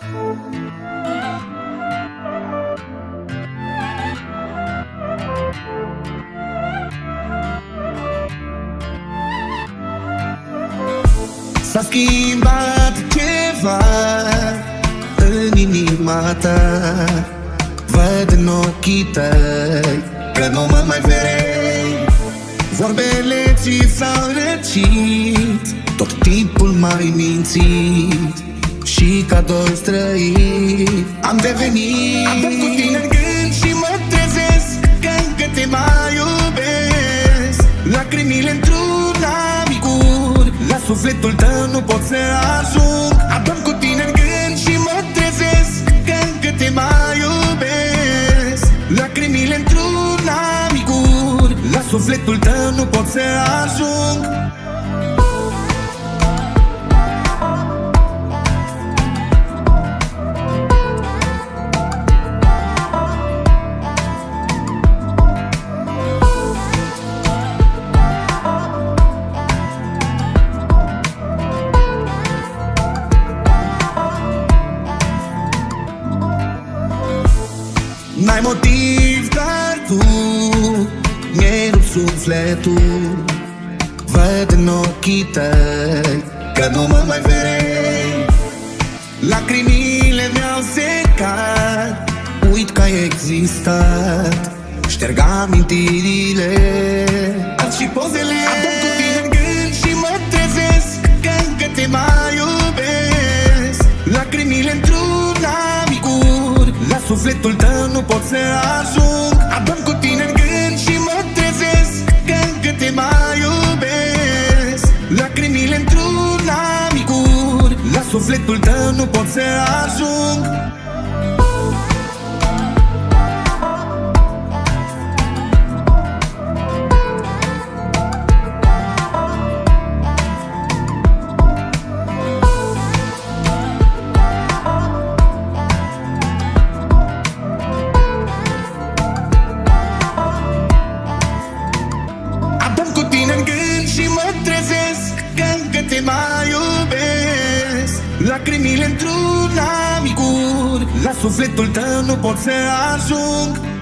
S-a schimbat ceva în inima ta, văd în ochii tăi că nu mă mai vrei. Vorbele ți s-au răcit, tot timpul m-ai mințit și ca doi străini am devenit. Am dat cu tine în gând și mă trezesc că încă te mai iubesc. Lacrimile într-un amicur, la sufletul tău nu pot să ajung. Adorm cu tine în gând și mă trezesc că încă te mai iubesc. Lacrimile într-un amicur, la sufletul tău nu pot să ajung. N-ai motiv, dar tu mi-ai rupt sufletul. Văd în ochii tăi că nu mă mai vrei. Lacrimile mi-au secat, uit că ai existat. Șterg amintirile, ard și pozele. Adorm cu tine în gând și mă trezesc că încă te mai iubesc. Lacrimile într-un amicur, la sufletul tău nu pot să ajung. Adorm cu tine în gând și mă trezesc că încă te mai iubesc. Lacrimile într-un amicur, la sufletul tău nu pot să ajung. Și mă trezesc că încă te mai iubesc. Lacrimile într-un amicur, la sufletul tău nu pot să ajung.